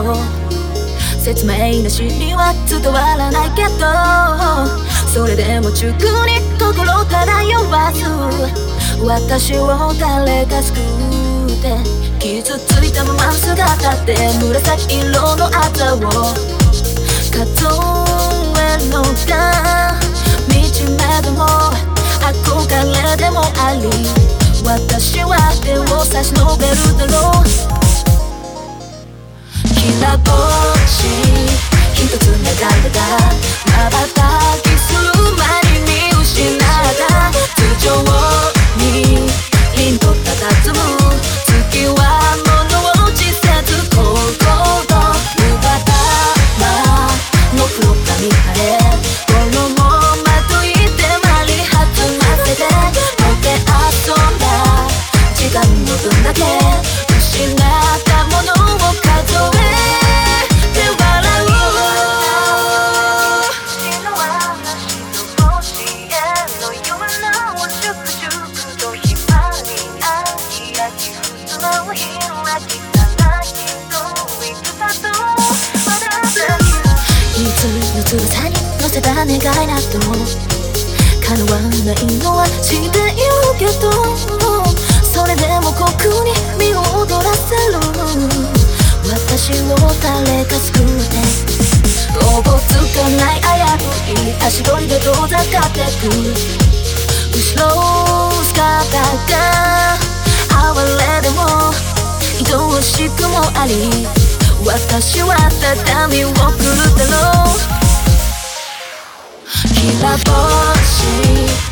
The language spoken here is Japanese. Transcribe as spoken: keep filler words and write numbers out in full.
よ。説明なしには伝わらないけど、それでも直に心漂わず私を誰か救って傷ついたまま姿で紫色のあざを数えるのが惨めでも憧れでもあり、私は手を差し伸べるだろう。きらぼし一つ流れた瞬きする前に見失った頭上に凛と佇む月は物落ちせず心奪ったの黒髪晴れ衣まといてまり弾ませてもて遊んだ時間の分だけ失ったものを数えつぶさに乗せた願いなど叶わないのは知っているけど、それでもここに身を躍らせる私を誰か救っておぼつかない危うい足取りで遠ざかってく後ろ姿が哀れでも愛おしくもあり、私は畳を振るだろう。きらぼし